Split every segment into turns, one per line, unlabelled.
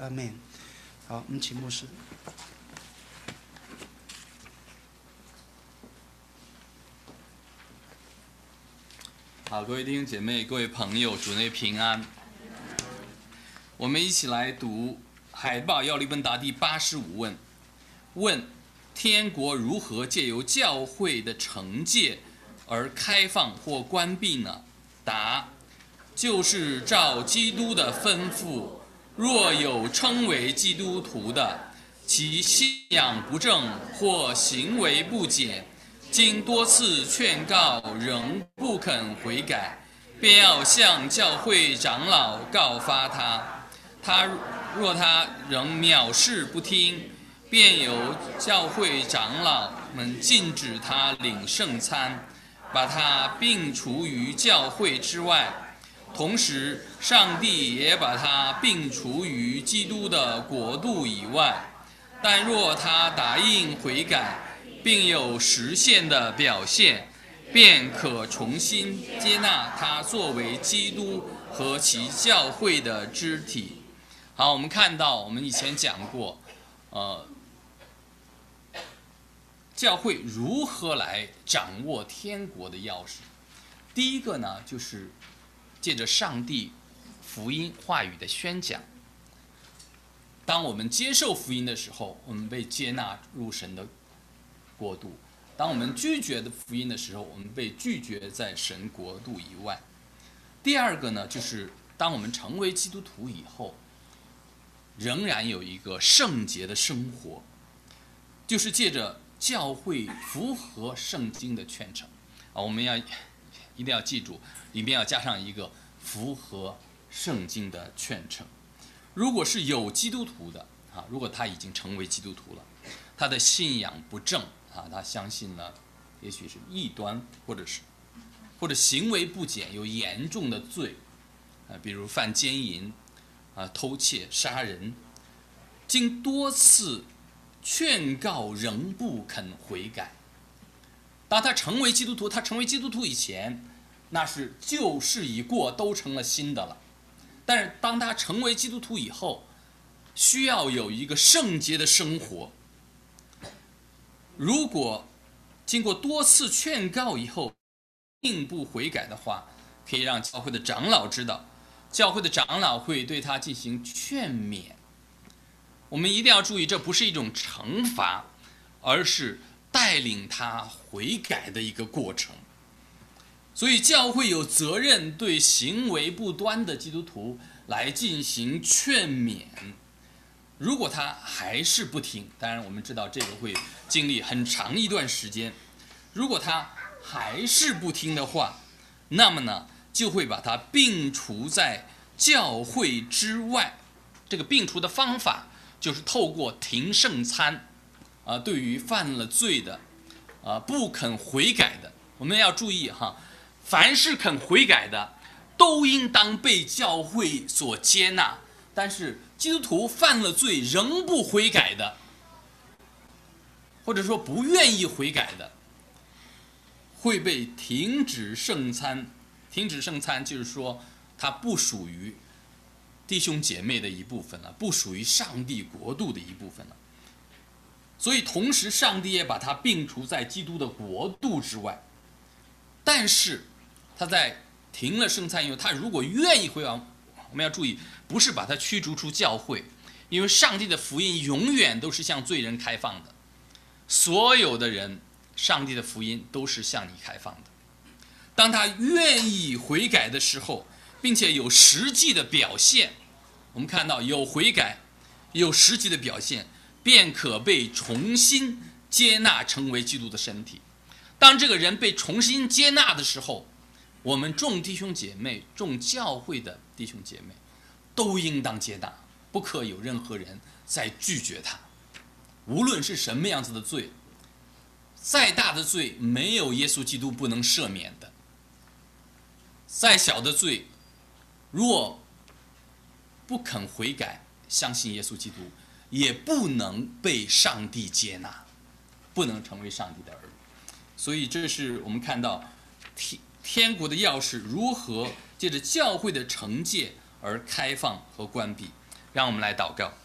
阿门。好，我们请牧师。
好，各位弟兄姐妹、各位朋友，主内平安。我们一起来读海报要理本答第85问。问：天国如何借由教会的惩戒而开放或关闭呢？答：就是照基督的吩咐，若有称为基督徒的，其信仰不正或行为不检，经多次劝告仍不肯悔改，便要向教会长老告发他。若他仍藐视不听，便由教会长老们禁止他领圣餐，把他并除于教会之外。同时，上帝也把他并除于基督的国度以外。但若他答应悔改，并有实现的表现，便可重新接纳他作为基督和其教会的肢体。好，我们看到我们以前讲过，教会如何来掌握天国的钥匙。第一个呢，就是借着上帝福音话语的宣讲。当我们接受福音的时候，我们被接纳入神的国度；当我们拒绝的福音的时候，我们被拒绝在神国度以外。第二个呢，就是当我们成为基督徒以后，仍然有一个圣洁的生活，就是借着教会符合圣经的劝惩我们一定要记住，里面要加上一个符合圣经的劝惩。如果是有基督徒的如果他已经成为基督徒了，他的信仰不正他相信了也许是异端，或者行为不检，有严重的罪比如犯奸淫偷窃、杀人，经多次劝告仍不肯悔改。当他成为基督徒，他成为基督徒以前，那是旧事已过，都成了新的了。但是当他成为基督徒以后，需要有一个圣洁的生活。如果经过多次劝告以后并不悔改的话，可以让教会的长老知道，教会的长老会对他进行劝勉。我们一定要注意，这不是一种惩罚，而是带领他悔改的一个过程。所以教会有责任对行为不端的基督徒来进行劝勉。如果他还是不听，当然我们知道这个会经历很长一段时间，如果他还是不听的话，那么呢就会把他并除在教会之外。这个并除的方法就是透过停圣餐对于犯了罪的不肯悔改的，我们要注意凡是肯悔改的都应当被教会所接纳。但是基督徒犯了罪仍不悔改的，或者说不愿意悔改的，会被停止圣餐。停止圣餐就是说他不属于弟兄姐妹的一部分了，不属于上帝国度的一部分了。所以同时上帝也把他并除在基督的国度之外。但是他在停了圣餐以后，他如果愿意回往，我们要注意，不是把他驱逐出教会，因为上帝的福音永远都是向罪人开放的。所有的人，上帝的福音都是向你开放的。当他愿意悔改的时候，并且有实际的表现，我们看到有悔改，有实际的表现，便可被重新接纳成为基督的身体。当这个人被重新接纳的时候，我们众弟兄姐妹、众教会的弟兄姐妹都应当接纳，不可有任何人再拒绝他。无论是什么样子的罪，再大的罪没有耶稣基督不能赦免的，再小的罪若不肯悔改相信耶稣基督，也不能被上帝接纳，不能成为上帝的儿女。所以这是我们看到天国的钥匙如何借着教会的惩戒而开放和关闭。 让我们来祷告。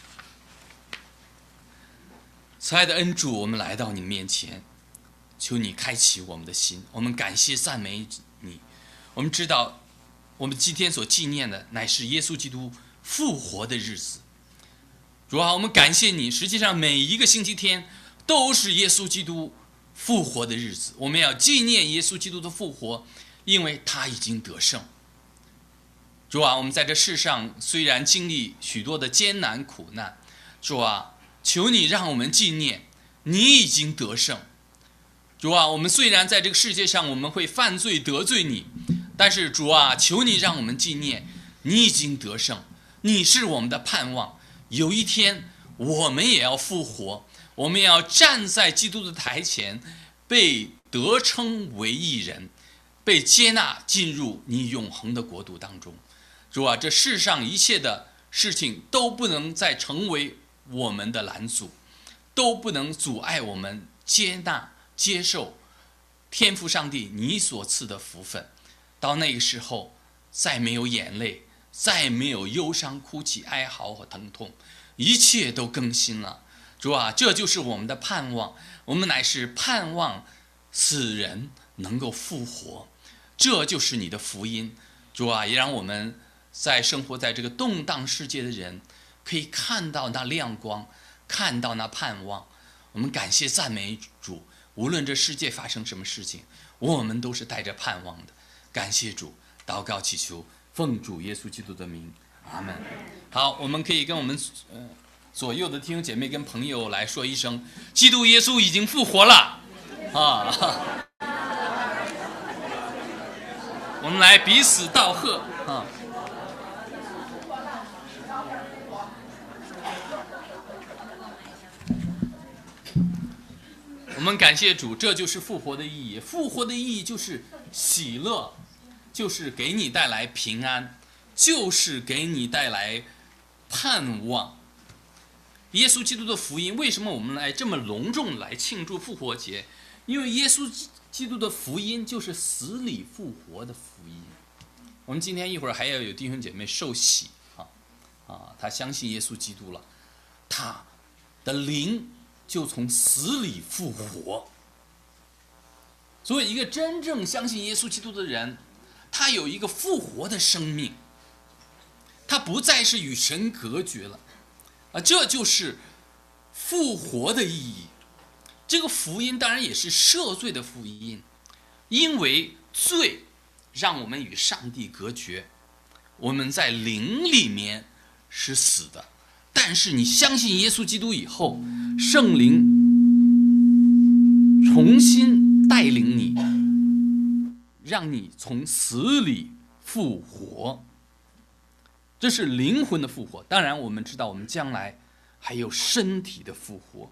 慈爱的恩主，我们来到你面前，求你开启我们的心，我们感谢赞美你。我们知道我们今天所纪念的乃是耶稣基督复活的日子。主啊，我们感谢你，实际上每一个星期天都是耶稣基督复活的日子，我们要纪念耶稣基督的复活，因为他已经得胜。主啊，我们在这世上虽然经历许多的艰难苦难，主啊，求你让我们纪念你已经得胜。主啊，我们虽然在这个世界上我们会犯罪得罪你，但是主啊，求你让我们纪念你已经得胜，你是我们的盼望。有一天我们也要复活，我们要站在基督的台前，被得称为义人，被接纳进入你永恒的国度当中。主啊，这世上一切的事情都不能再成为我们的拦阻，都不能阻碍我们接纳接受天父上帝你所赐的福分。到那个时候，再没有眼泪，再没有忧伤哭泣哀嚎和疼痛，一切都更新了。主啊，这就是我们的盼望，我们乃是盼望死人能够复活，这就是你的福音。主啊，也让我们在生活在这个动荡世界的人可以看到那亮光，看到那盼望。我们感谢赞美主，无论这世界发生什么事情，我们都是带着盼望的。感谢主，祷告祈求，奉主耶稣基督的名，阿们。好，我们可以跟我们左右的弟兄姐妹跟朋友来说一声，基督耶稣已经复活了啊！我们来彼此道贺啊！我们感谢主，这就是复活的意义。复活的意义就是喜乐，就是给你带来平安，就是给你带来盼望。耶稣基督的福音，为什么我们来这么隆重来庆祝复活节？因为耶稣基督的福音就是死里复活的福音。我们今天一会儿还要有弟兄姐妹受洗他相信耶稣基督了，他的灵就从死里复活。所以一个真正相信耶稣基督的人，他有一个复活的生命，他不再是与神隔绝了这就是复活的意义。这个福音当然也是赦罪的福音，因为罪让我们与上帝隔绝，我们在灵里面是死的。但是你相信耶稣基督以后，圣灵重新带领你，让你从死里复活，这是灵魂的复活。当然我们知道我们将来还有身体的复活。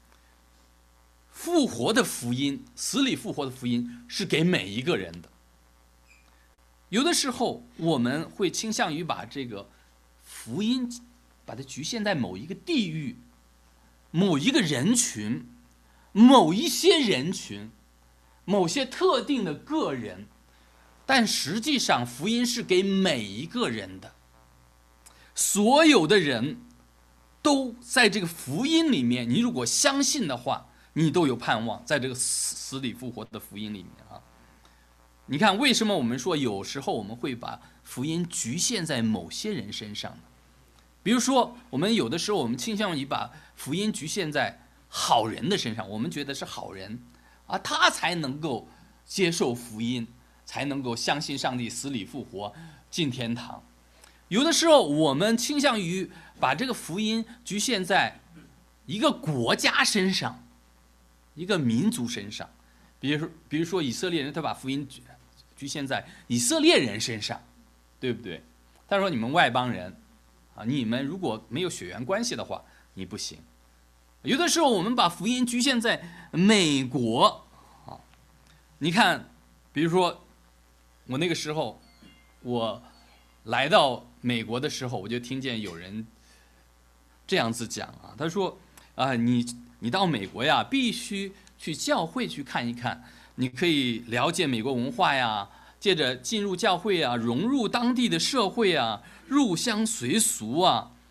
复活的福音，死里复活的福音是给每一个人的。有的时候我们会倾向于把这个福音把它局限在某一个地域、某一个人群、某一些人群、某些特定的个人，但实际上福音是给每一个人的。所有的人都在这个福音里面，你如果相信的话，你都有盼望，在这个死里复活的福音里面你看为什么我们说有时候我们会把福音局限在某些人身上呢？比如说我们有的时候我们倾向于把福音局限在好人的身上，我们觉得是好人他才能够接受福音，才能够相信上帝死里复活进天堂。有的时候我们倾向于把这个福音局限在一个国家身上，一个民族身上。比如说以色列人，他把福音局限在以色列人身上，对不对？他说你们外邦人你们如果没有血缘关系的话，你不行。有的时候我们把福音局限在美国你看比如说我那个时候我来到美国的时候，我就听见有人这样子讲他说你到美国呀，必须去教会去看一看，你可以了解美国文化呀，借着进入教会融入当地的社会入乡随俗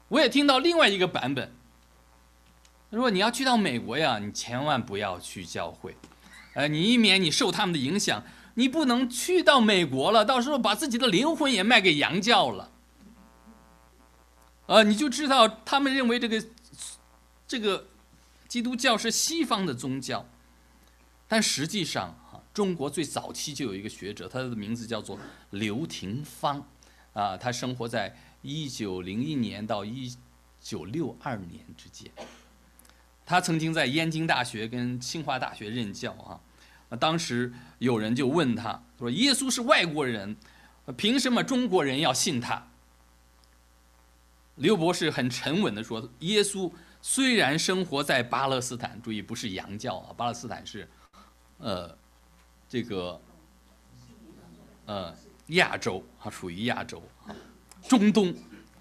我也听到另外一个版本，他说你要去到美国呀，你千万不要去教会，你以免你受他们的影响，你不能去到美国了，到时候把自己的灵魂也卖给洋教了。你就知道他们认为这个基督教是西方的宗教，但实际上中国最早期就有一个学者，他的名字叫做刘廷芳，他生活在1901年到1962年之间，他曾经在燕京大学跟清华大学任教当时有人就问他说：“耶稣是外国人，凭什么中国人要信他？”刘博士很沉稳地说：“耶稣虽然生活在巴勒斯坦，注意不是洋教巴勒斯坦是，亚洲属于亚洲中东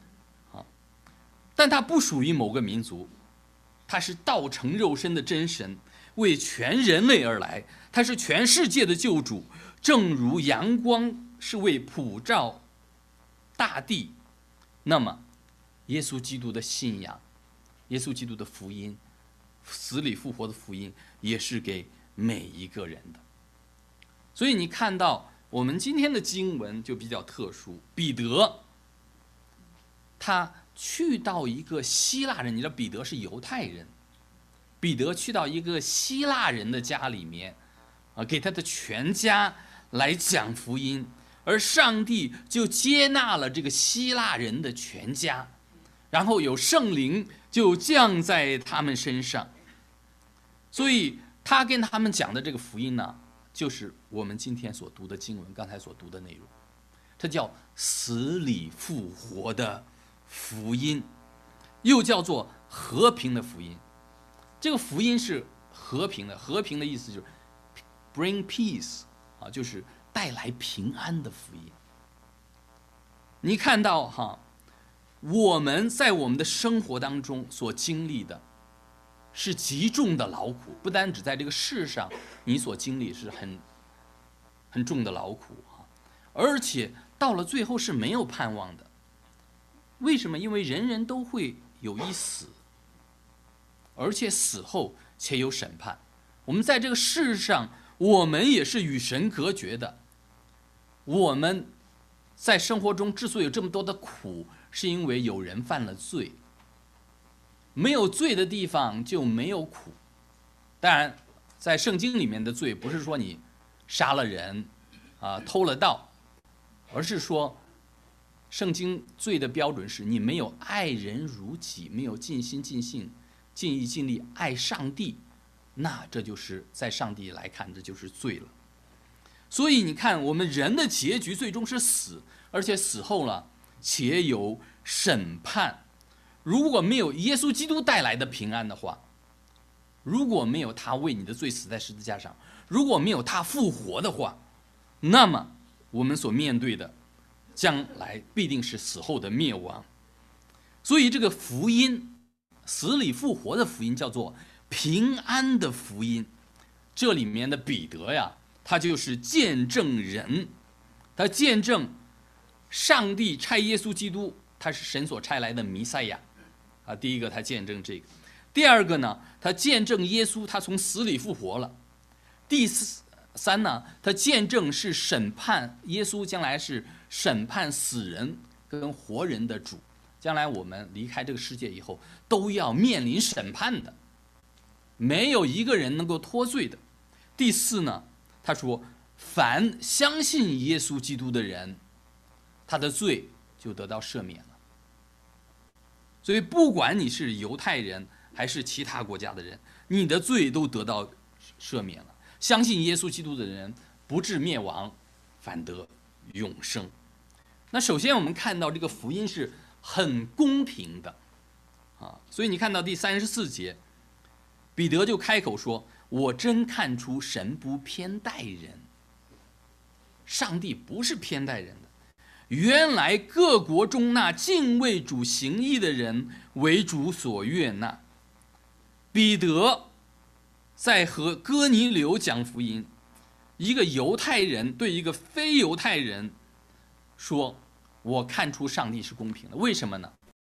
但他不属于某个民族，他是道成肉身的真神，为全人类而来，他是全世界的救主，正如阳光是为普照大地，那么耶稣基督的信仰，耶稣基督的福音，死里复活的福音，也是给每一个人的。所以你看到我们今天的经文就比较特殊，彼得他去到一个希腊人，你知道彼得是犹太人，彼得去到一个希腊人的家里面给他的全家来讲福音，而上帝就接纳了这个希腊人的全家，然后有圣灵就降在他们身上，所以他跟他们讲的这个福音呢，就是我们今天所读的经文，刚才所读的内容，这叫死里复活的福音，又叫做和平的福音。这个福音是和平的，和平的意思就是 bring peace 就是带来平安的福音。你看到我们在我们的生活当中所经历的是极重的劳苦，不单只在这个世上你所经历是很重的劳苦而且到了最后是没有盼望的。为什么？因为人人都会有一死，而且死后且有审判。我们在这个世上，我们也是与神隔绝的。我们在生活中之所以有这么多的苦，是因为有人犯了罪。没有罪的地方就没有苦。当然在圣经里面的罪不是说你杀了人偷了盗，而是说圣经罪的标准是你没有爱人如己，没有尽心尽性尽意尽力爱上帝，那这就是在上帝来看这就是罪了。所以你看我们人的结局最终是死，而且死后了且有审判。如果没有耶稣基督带来的平安的话，如果没有他为你的罪死在十字架上，如果没有他复活的话，那么我们所面对的将来必定是死后的灭亡。所以这个福音，死里复活的福音，叫做平安的福音。这里面的彼得呀，他就是见证人，他见证上帝差耶稣基督，他是神所差来的弥赛亚第一个他见证这个，第二个呢，他见证耶稣他从死里复活了，第三呢，他见证是审判耶稣将来是审判死人跟活人的主，将来我们离开这个世界以后都要面临审判的，没有一个人能够脱罪的。第四呢，他说凡相信耶稣基督的人，他的罪就得到赦免了。所以不管你是犹太人还是其他国家的人，你的罪都得到赦免了。相信耶稣基督的人不至灭亡，反得永生。那首先我们看到这个福音是很公平的所以你看到第34节，彼得就开口说，我真看出神不偏待人。上帝不是偏待人的，原来各国中那敬畏主行义的人为主所悦纳。彼得在和哥尼流讲福音，一个犹太人对一个非犹太人说，我看出上帝是公平的。为什么呢？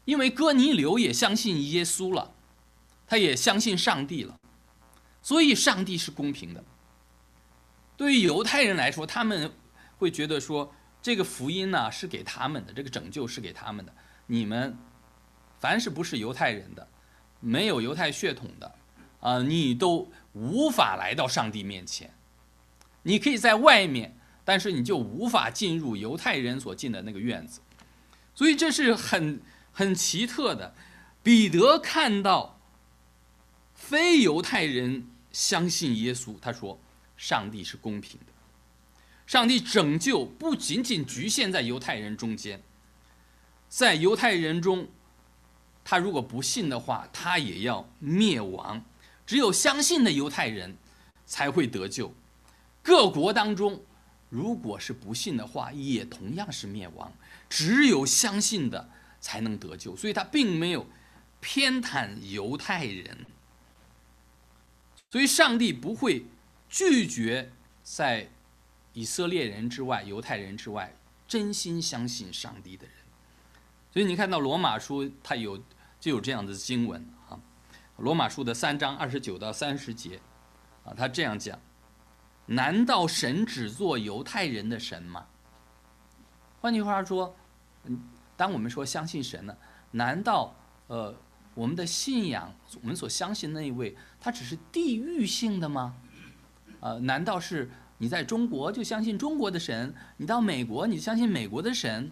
因为哥尼流也相信耶稣了，他也相信上帝了，所以上帝是公平的。对于犹太人来说，他们会觉得说，这个福音呢是给他们的，这个拯救是给他们的。你们凡是不是犹太人的，没有犹太血统的，你都无法来到上帝面前。你可以在外面，但是你就无法进入犹太人所进的那个院子。所以这是很奇特的。彼得看到非犹太人相信耶稣，他说上帝是公平的，上帝拯救不仅仅局限在犹太人中间，在犹太人中，他如果不信的话，他也要灭亡。只有相信的犹太人才会得救。各国当中，如果是不信的话，也同样是灭亡。只有相信的才能得救，所以他并没有偏袒犹太人。所以上帝不会拒绝在以色列人之外、犹太人之外真心相信上帝的人。所以你看到罗马书它就有这样的经文啊，罗马书的3章29到30节啊，他这样讲：难道神只做犹太人的神吗？换句话说，当我们说相信神呢，难道我们的信仰，我们所相信那一位，他只是地域性的吗？难道是你在中国就相信中国的神，你到美国你相信美国的神？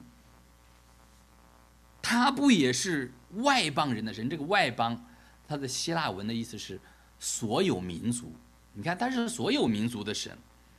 他不也是外邦人的神？这个外邦，他的希腊文的意思是所有民族。你看，他是所有民族的神。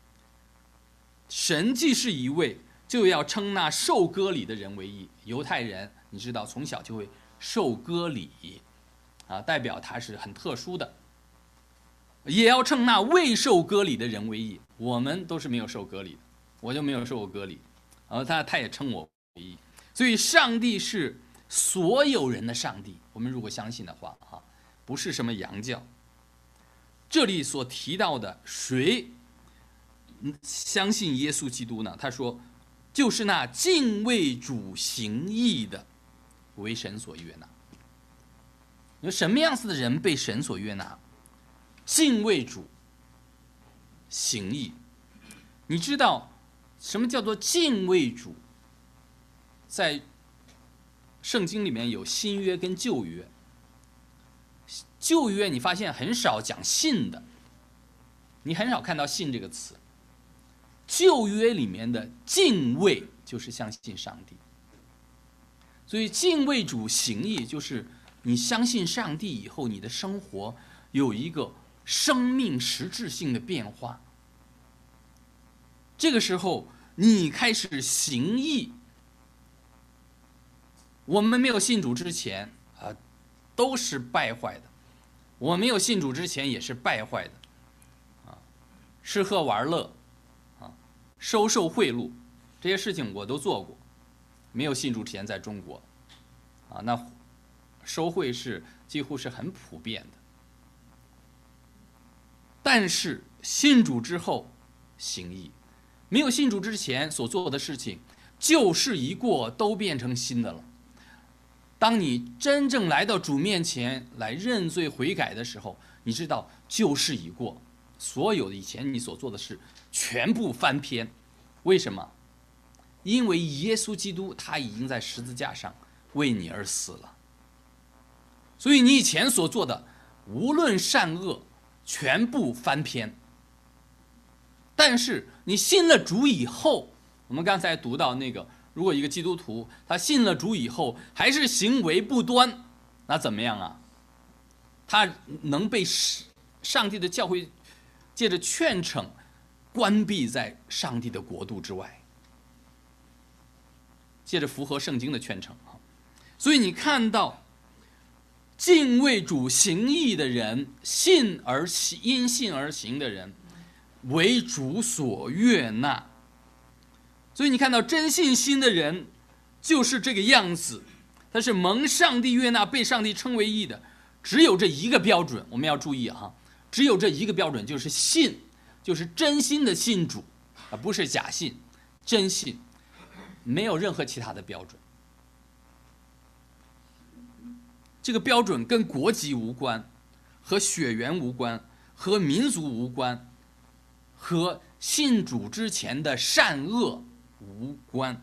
神既是一位，就要称那受割礼的人为义。犹太人，你知道从小就会受割礼，代表他是很特殊的。也要称那未受割礼的人为义。我们都是没有受割礼的，我就没有受过割礼，他也称我为义。所以上帝是所有人的上帝，我们如果相信的话，不是什么洋教。这里所提到的谁相信耶稣基督呢？他说就是那敬畏主行义的，为神所悦纳。有什么样子的人被神所悦纳？敬畏主行义。你知道什么叫做敬畏主？在圣经里面有新约跟旧约。旧约你发现很少讲信的，你很少看到信这个词。旧约里面的敬畏就是相信上帝。所以敬畏主行义就是你相信上帝以后，你的生活有一个生命实质性的变化。这个时候你开始行义。我们没有信主之前都是败坏的，我没有信主之前也是败坏的，吃喝玩乐，收受贿赂，这些事情我都做过。没有信主之前在中国，那收贿是几乎是很普遍的。但是信主之后行义，没有信主之前所做的事情，旧事一过都变成新的了。当你真正来到主面前来认罪悔改的时候，你知道旧事已过，所有的以前你所做的事全部翻篇。为什么？因为耶稣基督他已经在十字架上为你而死了，所以你以前所做的无论善恶全部翻篇。但是你信了主以后，我们刚才读到那个，如果一个基督徒他信了主以后还是行为不端，那怎么样啊？他能被上帝的教会借着劝惩关闭在上帝的国度之外，借着符合圣经的劝惩。所以你看到敬畏主行义的人，因信而行的人，为主所悦纳。所以你看到真信心的人就是这个样子，他是蒙上帝悦纳，被上帝称为义的。只有这一个标准，我们要注意只有这一个标准，就是信，就是真心的信主，不是假信，真信，没有任何其他的标准。 这个标准跟国籍无关，和血缘无关，和民族无关，和信主之前的善恶无关。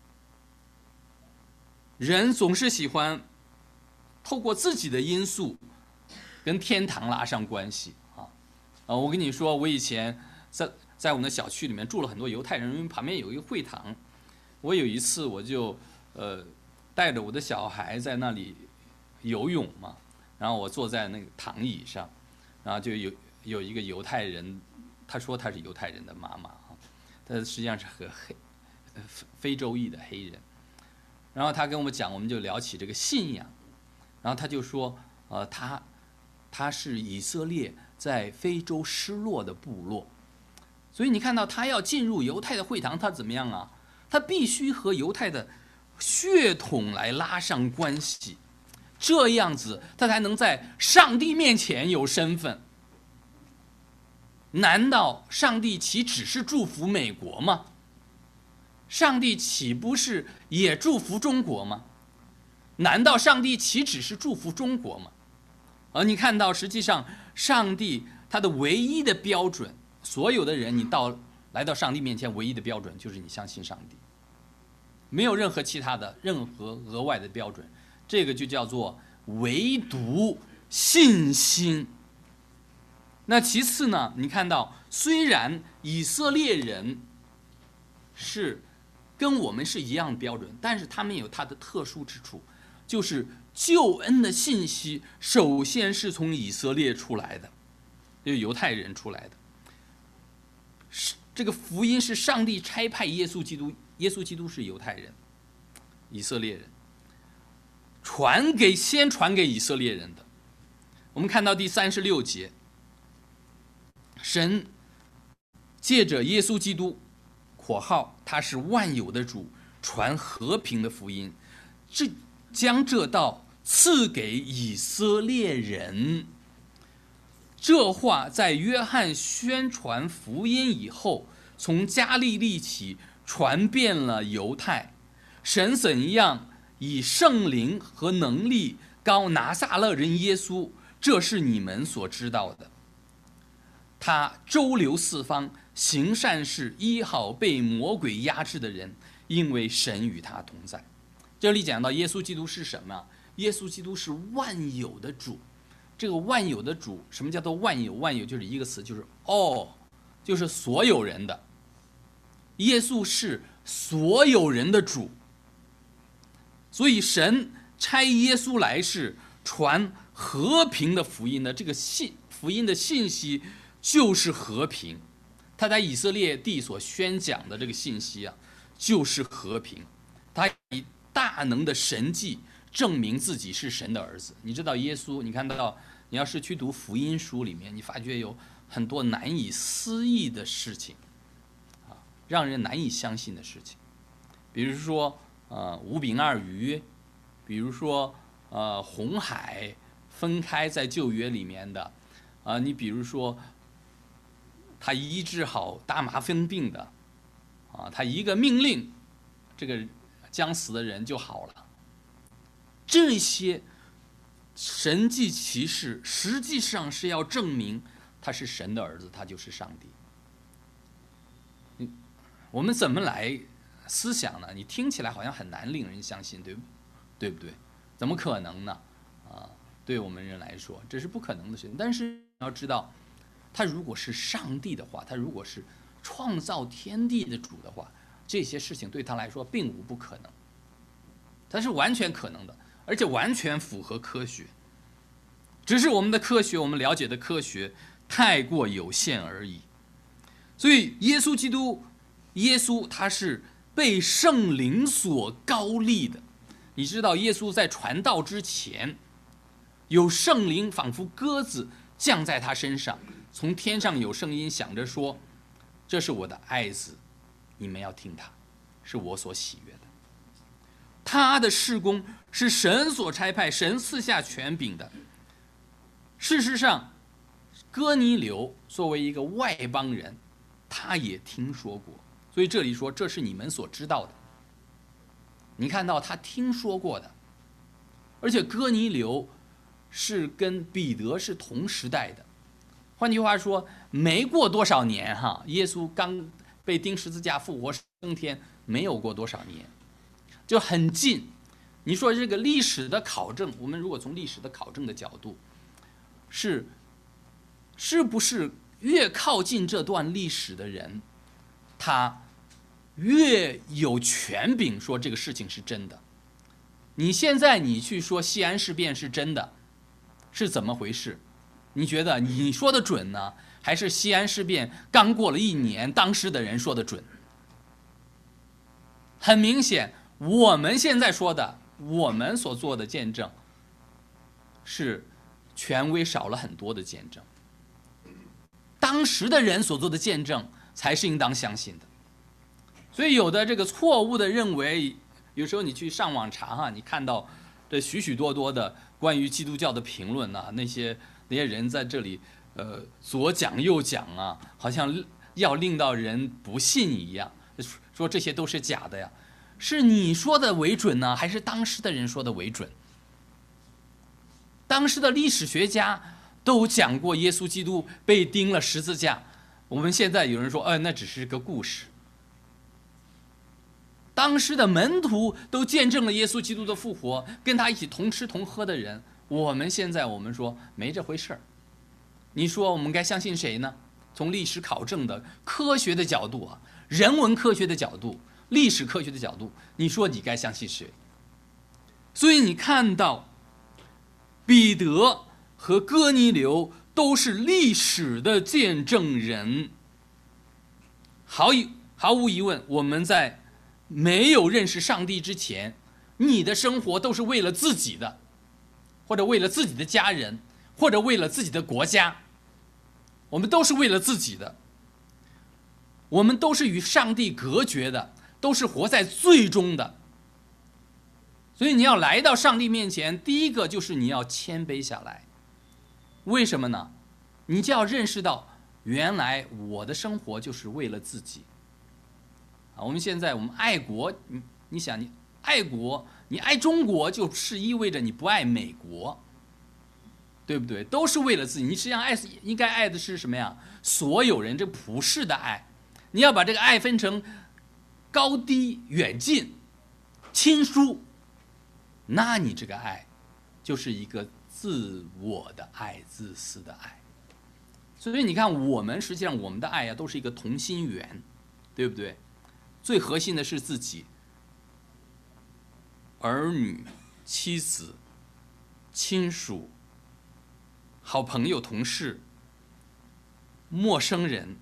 人总是喜欢透过自己的因素跟天堂拉上关系啊！我跟你说，我以前在我们的小区里面住了很多犹太人，因为旁边有一个会堂。我有一次我就带着我的小孩在那里游泳嘛，然后我坐在那个躺椅上，然后就有一个犹太人，他说他是犹太人的妈妈啊，他实际上是和非洲裔的黑人。然后他跟我们讲，我们就聊起这个信仰，然后他就说，他是以色列在非洲失落的部落，所以你看到他要进入犹太的会堂，他怎么样啊？他必须和犹太的血统来拉上关系，这样子他才能在上帝面前有身份。难道上帝岂只是祝福美国吗？上帝岂不是也祝福中国吗？难道上帝岂只是祝福中国吗？你看到实际上上帝他的唯一的标准，所有的人你来到上帝面前唯一的标准就是你相信上帝，没有任何其他的任何额外的标准，这个就叫做唯独信心。那其次呢，你看到虽然以色列人是跟我们是一样的标准，但是他们有他的特殊之处，就是救恩的信息首先是从以色列出来的，就犹太人出来的。这个福音是上帝差派耶稣基督，耶稣基督是犹太人，以色列人先传给以色列人的。我们看到第36节，神借着耶稣基督括号他是万有的主，传和平的福音，将这道赐给以色列人。这话在约翰宣传福音以后，从加利利起传遍了犹太。神怎样以圣灵和能力膏拿撒勒人耶稣，这是你们所知道的。他周流四方，行善事，医好被魔鬼压制的人，因为神与他同在。这里讲到耶稣基督是什么？耶稣基督是万有的主。这个万有的主，什么叫做万有？万有就是一个词，就是 all， 就是所有人的。耶稣是所有人的主，所以神差耶稣来是传和平的福音的。这个福音的信息就是和平，他在以色列地所宣讲的这个信息啊，就是和平。他以大能的神迹证明自己是神的儿子。你知道耶稣，你看到，你要是去读福音书里面，你发觉有很多难以思议的事情啊，让人难以相信的事情。比如说5饼2鱼，比如说红海分开在旧约里面的你比如说他医治好大麻风病的他一个命令，这个将死的人就好了。这些神迹奇事实际上是要证明他是神的儿子，他就是上帝。我们怎么来思想呢？你听起来好像很难令人相信，对不对？怎么可能呢？对我们人来说这是不可能的事情。但是要知道，他如果是上帝的话，他如果是创造天地的主的话，这些事情对他来说并无不可能，它是完全可能的，而且完全符合科学。只是我们的科学，我们了解的科学太过有限而已。所以耶稣基督，耶稣他是被圣灵所膏立的。你知道耶稣在传道之前，有圣灵仿佛鸽子降在他身上，从天上有声音响着说，这是我的爱子，你们要听他，是我所喜悦的。他的事工是神所差派，神赐下权柄的。事实上，哥尼流作为一个外邦人，他也听说过，所以这里说这是你们所知道的。你看到他听说过的，而且哥尼流是跟彼得是同时代的。换句话说，没过多少年耶稣刚被钉十字架复活升天，没有过多少年，就很近。你说这个历史的考证，我们如果从历史的考证的角度，是不是越靠近这段历史的人，他越有权柄说这个事情是真的？你现在你去说西安事变是真的，是怎么回事？你觉得你说的准呢，还是西安事变刚过了1年，当时的人说的准？很明显，我们现在说的，我们所做的见证，是权威少了很多的见证。当时的人所做的见证才是应当相信的。所以有的这个错误的认为，有时候你去上网查你看到这许许多多的关于基督教的评论那些人在这里左讲右讲好像要令到人不信一样，说这些都是假的呀。是你说的为准呢，还是当时的人说的为准？当时的历史学家都讲过耶稣基督被钉了十字架，我们现在有人说那只是个故事。当时的门徒都见证了耶稣基督的复活，跟他一起同吃同喝的人，我们现在我们说没这回事儿。你说我们该相信谁呢？从历史考证的科学的角度人文科学的角度，历史科学的角度，你说你该相信谁？所以你看到彼得和哥尼流都是历史的见证人。毫无疑问，我们在没有认识上帝之前，你的生活都是为了自己的，或者为了自己的家人，或者为了自己的国家。我们都是为了自己的，我们都是与上帝隔绝的，都是活在罪中的。所以你要来到上帝面前，第一个就是你要谦卑下来。为什么呢？你就要认识到，原来我的生活就是为了自己。我们现在我们爱国，你想你爱国，你爱中国，就是意味着你不爱美国，对不对？都是为了自己。你实际上应该爱的是什么呀？所有人，这普世的爱。你要把这个爱分成高低远近亲疏，那你这个爱就是一个自我的爱，自私的爱。所以你看，我们实际上我们的爱都是一个同心圆，对不对？最核心的是自己，儿女、妻子、亲属、好朋友、同事、陌生人，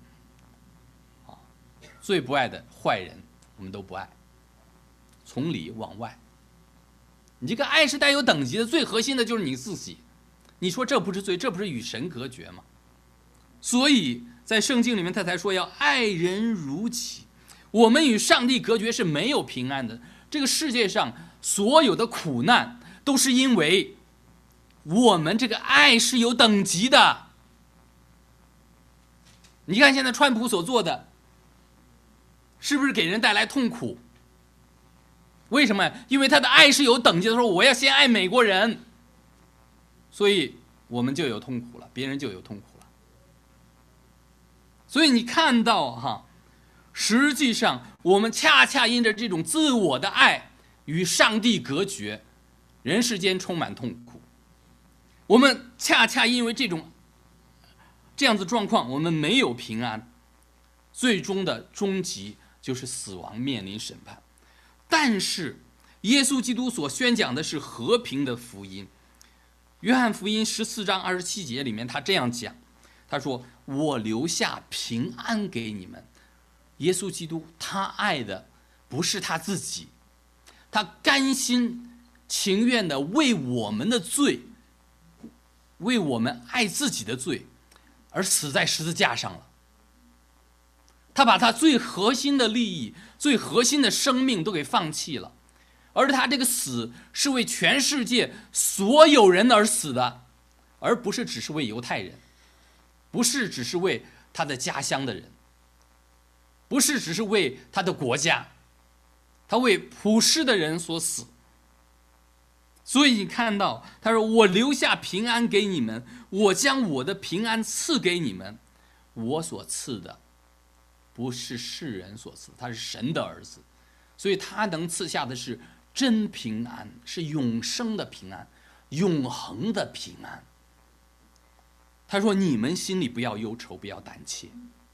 最不爱的坏人我们都不爱，从里往外。你这个爱是带有等级的，最核心的就是你自己。你说这不是罪，这不是与神隔绝吗？所以在圣经里面他才说要爱人如己。我们与上帝隔绝是没有平安的。这个世界上所有的苦难都是因为我们这个爱是有等级的。你看现在川普所做的是不是给人带来痛苦？为什么？因为他的爱是有等级的，说我要先爱美国人，所以我们就有痛苦了，别人就有痛苦了。所以你看到实际上我们恰恰因着这种自我的爱与上帝隔绝，人世间充满痛苦。我们恰恰因为这样子状况，我们没有平安，最终的终极就是死亡，面临审判。但是耶稣基督所宣讲的是和平的福音。约翰福音14章27节里面他这样讲，他说我留下平安给你们。耶稣基督他爱的不是他自己，他甘心情愿的为我们的罪，为我们爱自己的罪而死在十字架上了。他把他最核心的利益，最核心的生命都给放弃了，而他这个死是为全世界所有人而死的，而不是只是为犹太人，不是只是为他的家乡的人，不是只是为他的国家，他为普世的人所死。 所以你看到他说，我留下平安给你们，我将我的平安赐给你们，我所赐的不是世人所赐，他是神的儿子，所以他能赐下的是真平安，是永生的平安，永恒的平安。他说你们心里不要忧愁，不要胆怯。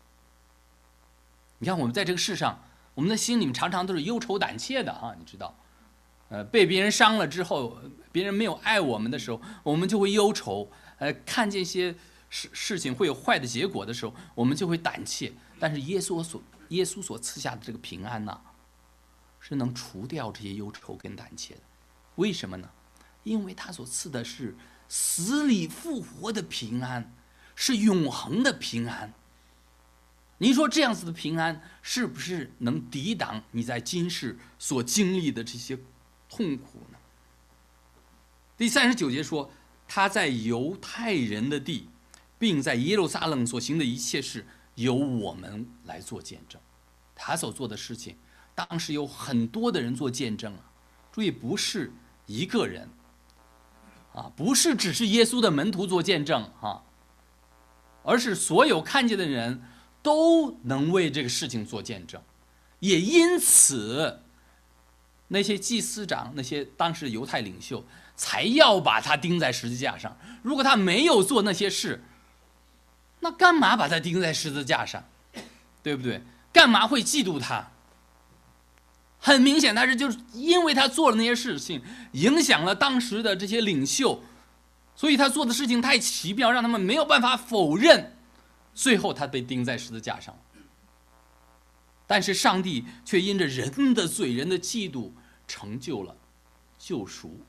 你看我们在这个世上，我们的心里面常常都是忧愁胆怯的哈，你知道，被别人伤了之后，别人没有爱我们的时候，我们就会忧愁，看见一些事情会有坏的结果的时候，我们就会胆怯。但是耶稣所赐下的这个平安呢，是能除掉这些忧愁跟胆怯的。为什么呢？因为他所赐的是死里复活的平安，是永恒的平安。你说这样子的平安是不是能抵挡你在今世所经历的这些痛苦呢？第39节说，他在犹太人的地，并在耶路撒冷所行的一切事，由我们来做见证。他所做的事情，当时有很多的人做见证啊。注意，不是一个人啊，不是只是耶稣的门徒做见证啊，而是所有看见的人都能为这个事情做见证。也因此，那些祭司长，那些当时的犹太领袖，才要把他钉在十字架上。如果他没有做那些事，那干嘛把他钉在十字架上？对不对？干嘛会嫉妒他？很明显，他是就是因为他做了那些事情，影响了当时的这些领袖，所以他做的事情太奇妙，让他们没有办法否认。最后他被钉在十字架上。但是上帝却因着人的罪、人的嫉妒，成就了救赎。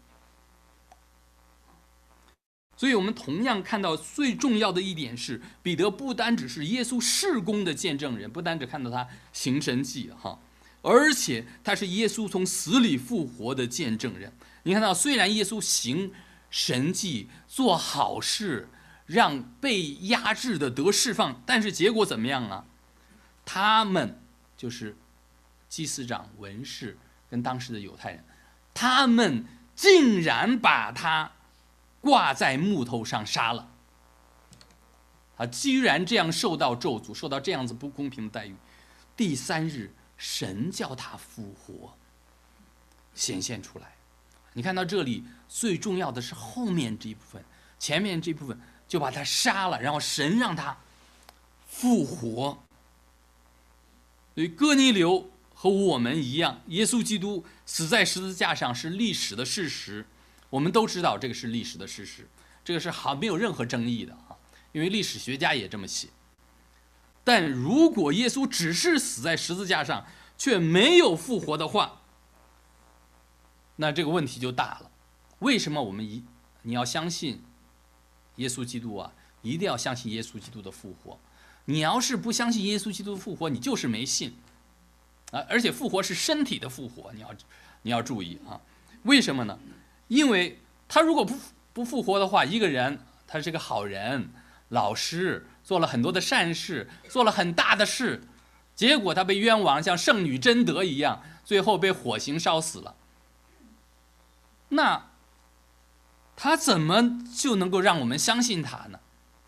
所以我们同样看到最重要的一点是，彼得不单只是耶稣事工的见证人，不单只看到他行神迹哈，而且他是耶稣从死里复活的见证人。你看到，虽然耶稣行神迹、做好事，让被压制的得释放，但是结果怎么样啊？他们就是祭司长、文士跟当时的犹太人，他们竟然把他挂在木头上杀了。他居然这样受到咒诅，受到这样子不公平的待遇。第3日，神叫他复活，显现出来。你看到这里，最重要的是后面这一部分，前面这部分就把他杀了，然后神让他复活。所以哥尼流和我们一样，耶稣基督死在十字架上是历史的事实，我们都知道这个是历史的事实，这个是没有任何争议的啊，因为历史学家也这么写。但如果耶稣只是死在十字架上，却没有复活的话，那这个问题就大了。为什么你要相信耶稣基督啊？一定要相信耶稣基督的复活。你要是不相信耶稣基督的复活，你就是没信啊！而且复活是身体的复活，你要注意啊！为什么呢？因为他如果不复活的话，一个人他是个好人、老实，做了很多的善事，做了很大的事，结果他被冤枉，像圣女贞德一样，最后被火刑烧死了。那他怎么就能够让我们相信他呢？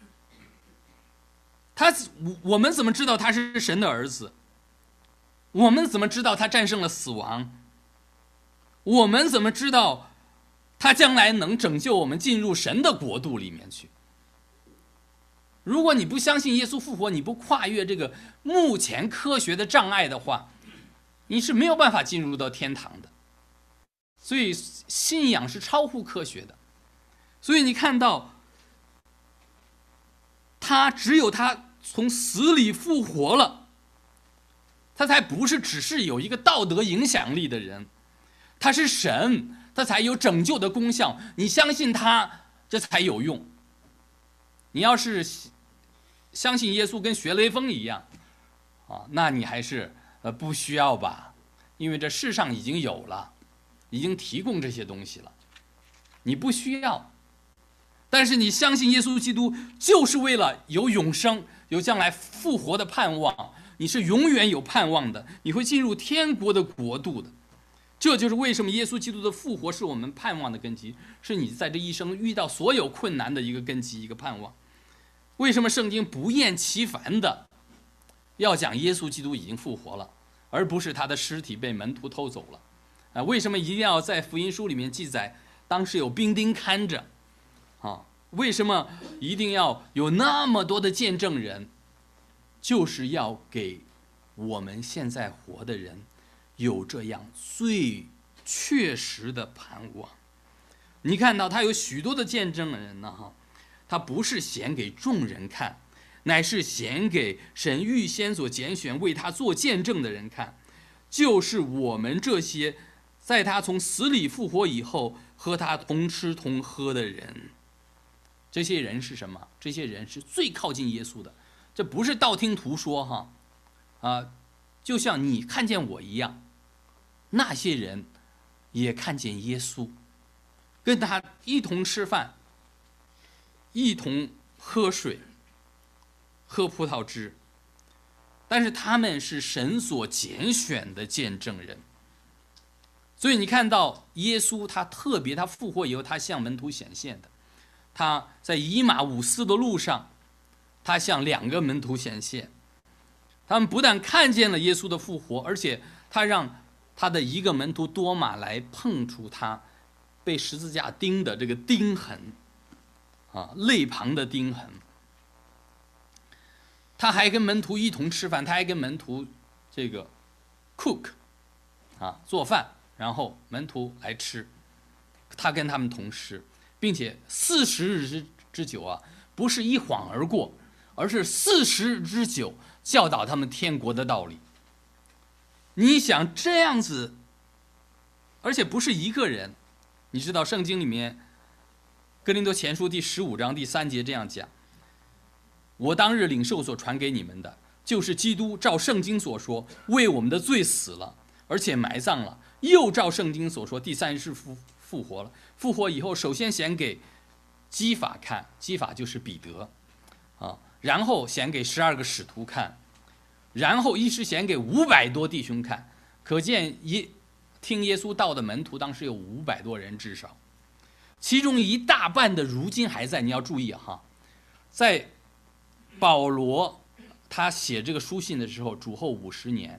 我们怎么知道他是神的儿子？我们怎么知道他战胜了死亡？我们怎么知道他将来能拯救我们进入神的国度里面去？如果你不相信耶稣复活，你不跨越这个目前科学的障碍的话，你是没有办法进入到天堂的。所以信仰是超乎科学的。所以你看到只有他从死里复活了，他才不是只是有一个道德影响力的人，他是神，他才有拯救的功效。你相信他，这才有用。你要是相信耶稣跟学雷锋一样啊，那你还是不需要吧，因为这世上已经有了，已经提供这些东西了，你不需要。但是你相信耶稣基督，就是为了有永生，有将来复活的盼望，你是永远有盼望的，你会进入天国的国度的。 这就是为什么耶稣基督的复活是我们盼望的根基，是你在这一生遇到所有困难的一个根基，一个盼望。为什么圣经不厌其烦的要讲耶稣基督已经复活了，而不是他的尸体被门徒偷走了？为什么一定要在福音书里面记载当时有兵丁看着？为什么一定要有那么多的见证人？就是要给我们现在活的人有这样最确实的盼望。你看到他有许多的见证人呢，他不是显给众人看，乃是显给神预先所拣选为他做见证的人看，就是我们这些在他从死里复活以后和他同吃同喝的人。这些人是什么？这些人是最靠近耶稣的，这不是道听途说就像你看见我一样，那些人也看见耶稣，跟他一同吃饭，一同喝水，喝葡萄汁，但是他们是神所拣选的见证人。所以你看到耶稣他特别，他复活以后他向门徒显现的，他在以马忤斯的路上，他向2个门徒显现，他们不但看见了耶稣的复活，而且他让他的一个门徒多马来碰触他被十字架钉的这个钉痕肋旁的钉痕。他还跟门徒一同吃饭，他还跟门徒这个 cook 做饭，然后门徒来吃，他跟他们同吃，并且40日之久不是一晃而过，而是40日之久教导他们天国的道理。你想这样子，而且不是一个人。你知道圣经里面哥林多前书第15章第3节这样讲，我当日领受所传给你们的，就是基督照圣经所说为我们的罪死了，而且埋葬了，又照圣经所说第3日复活了。复活以后首先显给基法看，基法就是彼得然后显给12个使徒看，然后一时显给500多弟兄看。可见听耶稣道的门徒当时有500多人至少，其中一大半的如今还在。你要注意在保罗他写这个书信的时候，主后50年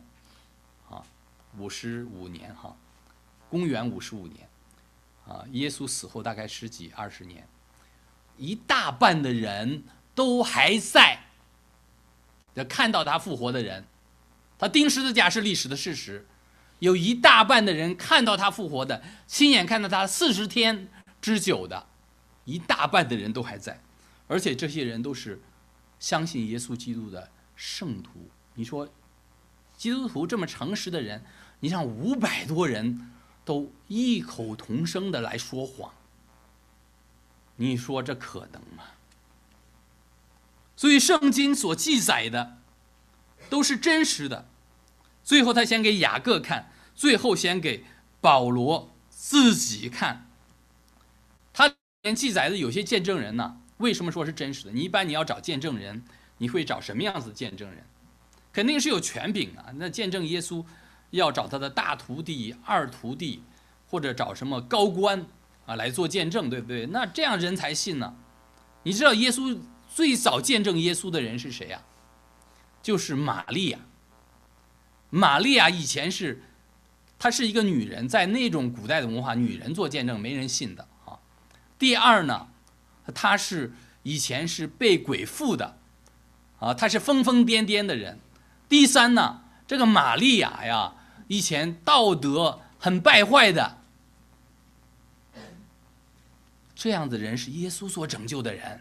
55年公元55年耶稣死后大概10几20年，一大半的人都还在。看到他复活的人，他钉十字架是历史的事实，有一大半的人看到他复活的，亲眼看到他40天之久的，一大半的人都还在，而且这些人都是相信耶稣基督的圣徒。你说基督徒这么诚实的人，你让500多人都异口同声的来说谎，你说这可能吗？所以圣经所记载的都是真实的。最后他先给雅各看，最后先给保罗自己看。他里面记载的有些见证人为什么说是真实的？你一般你要找见证人，你会找什么样子的见证人？肯定是有权柄那见证耶稣要找他的大徒弟、二徒弟，或者找什么高官来做见证，对不对？那这样人才信呢。你知道耶稣最早见证耶稣的人是谁就是玛利亚。玛利亚以前她是一个女人，在那种古代的文化，女人做见证没人信的第二呢，她以前是被鬼附的她是疯疯癫癫的人。第三呢，这个玛利亚以前道德很败坏的，这样的人是耶稣所拯救的人。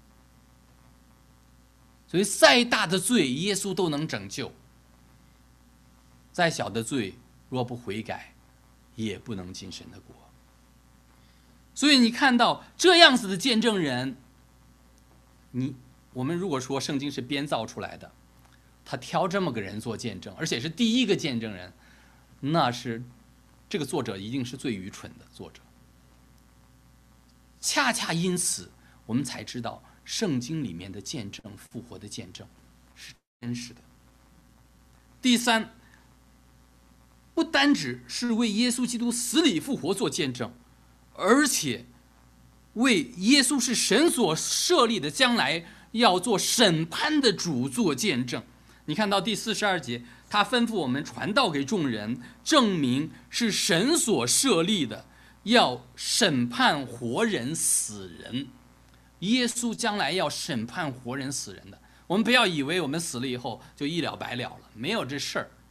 所以再大的罪耶稣都能拯救，再小的罪若不悔改也不能进神的国。所以你看到这样子的见证人，我们如果说圣经是编造出来的，他挑这么个人做见证，而且是第一个见证人，那是这个作者一定是最愚蠢的作者。恰恰因此我们才知道圣经里面的见证，复活的见证是真实的。第三， 不单只是为耶稣基督死里复活做见证，而且为耶稣是神所设立的将来要做审判的主做见证。你看到第42节，他吩咐我们传道给众人，证明是神所设立的，要审判活人死人。耶稣将来要审判活人死人的，我们不要以为我们死了以后就一了百了了，没有这事儿。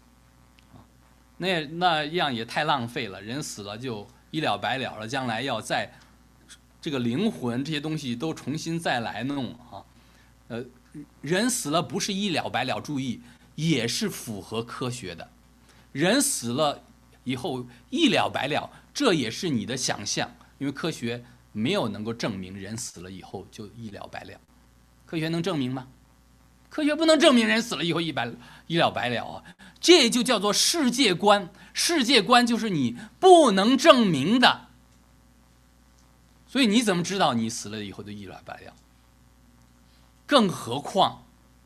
那样也太浪费了，人死了就一了百了了，将来要在这个灵魂这些东西都重新再来弄啊。人死了不是一了百了，注意，也是符合科学的。人死了以后一了百了，这也是你的想象，因为科学没有能够证明人死了以后就一了百了。科学能证明吗？科学不能证明人死了以后一了百了啊！这就叫做世界观，世界观就是你不能证明的。所以你怎么知道你死了以后就一了百了？更何况，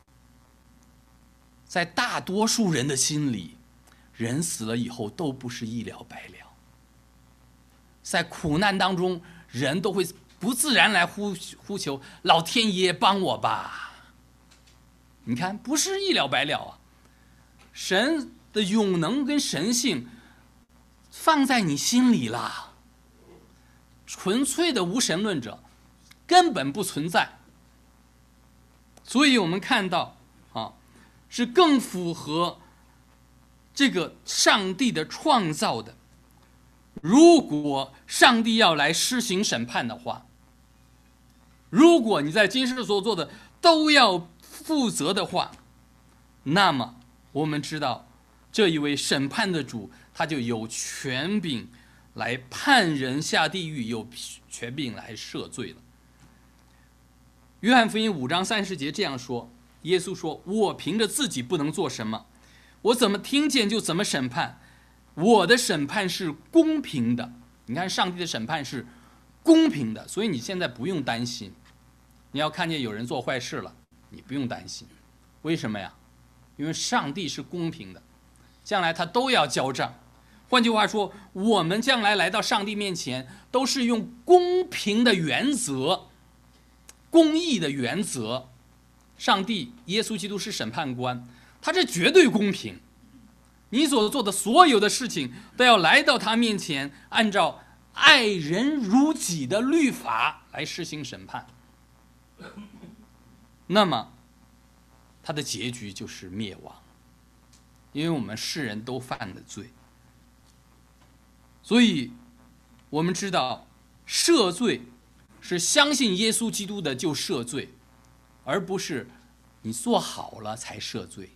在大多数人的心里，人死了以后都不是一了百了。在苦难当中，人都会不自然来呼求老天爷帮我吧。你看，不是一了百了啊！神的永能跟神性放在你心里了。纯粹的无神论者根本不存在。所以我们看到是更符合这个上帝的创造的。如果上帝要来施行审判的话，如果你在今世所做的都要负责的话，那么我们知道这一位审判的主，他就有权柄来判人下地狱，有权柄来赦罪了。约翰福音5章30节这样说，耶稣说，我凭着自己不能做什么，我怎么听见就怎么审判，我的审判是公平的。你看，上帝的审判是公平的，所以你现在不用担心。你要看见有人做坏事了，你不用担心。为什么呀？因为上帝是公平的，将来他都要交账。换句话说，我们将来来到上帝面前，都是用公平的原则、公义的原则。上帝耶稣基督是审判官，他这绝对公平。你所做的所有的事情都要来到他面前，按照爱人如己的律法来施行审判。那么他的结局就是灭亡，因为我们世人都犯了罪。所以我们知道赦罪是相信耶稣基督的就赦罪，而不是你做好了才赦罪，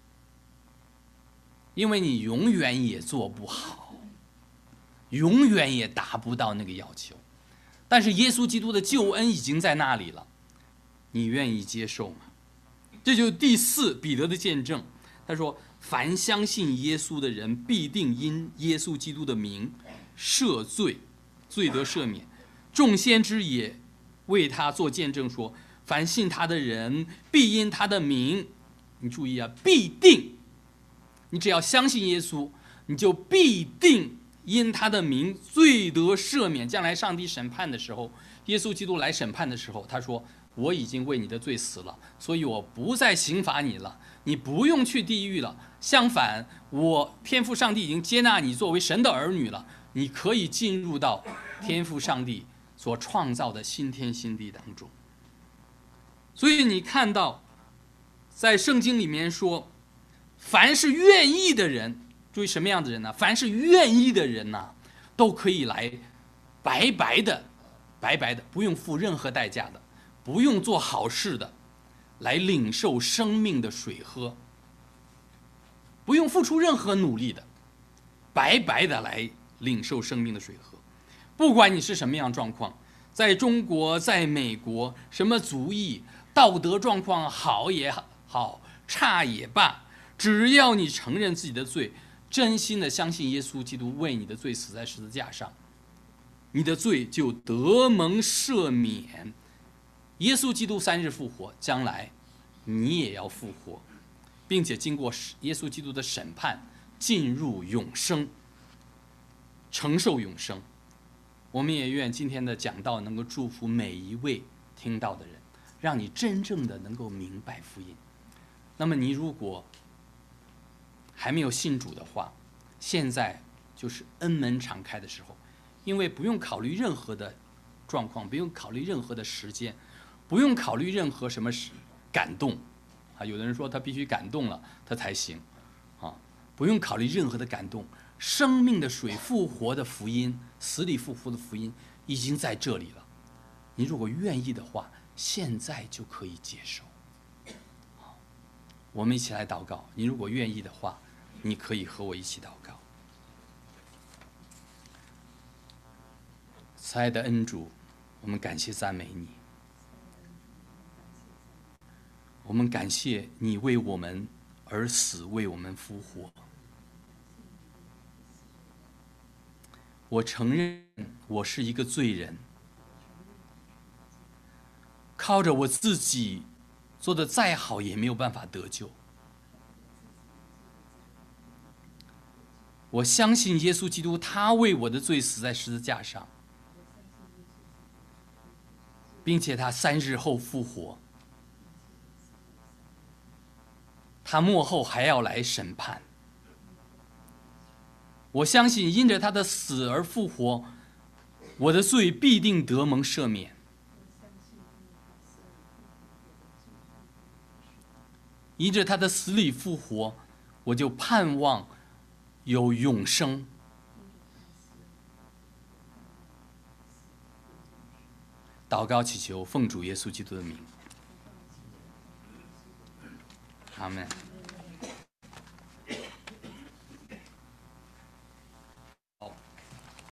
因为你永远也做不好，永远也达不到那个要求。但是耶稣基督的救恩已经在那里了，你愿意接受吗？这就是第4彼得的见证。他说，凡相信耶稣的人必定因耶稣基督的名赦罪，罪得赦免。众先知也为他做见证说，凡信他的人必因他的名，你注意啊，必定，你只要相信耶稣，你就必定因他的名罪得赦免。将来上帝审判的时候，耶稣基督来审判的时候，他说，我已经为你的罪死了，所以我不再刑罚你了，你不用去地狱了。相反，我天父上帝已经接纳你作为神的儿女了，你可以进入到天父上帝所创造的新天新地当中。所以你看到在圣经里面说，凡是愿意的人，注意什么样的人呢？凡是愿意的人呢，都可以来白白的不用付任何代价的，不用做好事的，来领受生命的水喝，不用付出任何努力的，白白的来领受生命的水喝。不管你是什么样状况，在中国，在美国，什么族裔，道德状况好也好，差也罢，只要你承认自己的罪，真心的相信耶稣基督为你的罪死在十字架上，你的罪就得蒙赦免。耶稣基督3日复活，将来你也要复活，并且经过耶稣基督的审判， 进入永生，承受永生。我们也愿今天的讲道能够祝福每一位听到的人，让你真正的能够明白福音。那么你如果还没有信主的话，现在就是恩门敞开的时候，因为不用考虑任何的状况，不用考虑任何的时间，不用考虑任何什么感动啊。有的人说他必须感动了他才行啊，不用考虑任何的感动。生命的水复活的福音，死里复活的福音已经在这里了。你如果愿意的话，现在就可以接受。我们一起来祷告。你如果愿意的话，你可以和我一起祷告。慈爱的恩主，我们感谢赞美你，我们感谢你为我们而死，为我们复活。我承认我是一个罪人，靠着我自己做得再好也没有办法得救。我相信耶稣基督，他为我的罪死在十字架上，并且他3日后复活，他末后还要来审判。我相信因着他的死而复活，我的罪必定得蒙赦免。因着他的死里复活，我就盼望有永生。祷告祈求，奉主耶稣基督的名，阿们。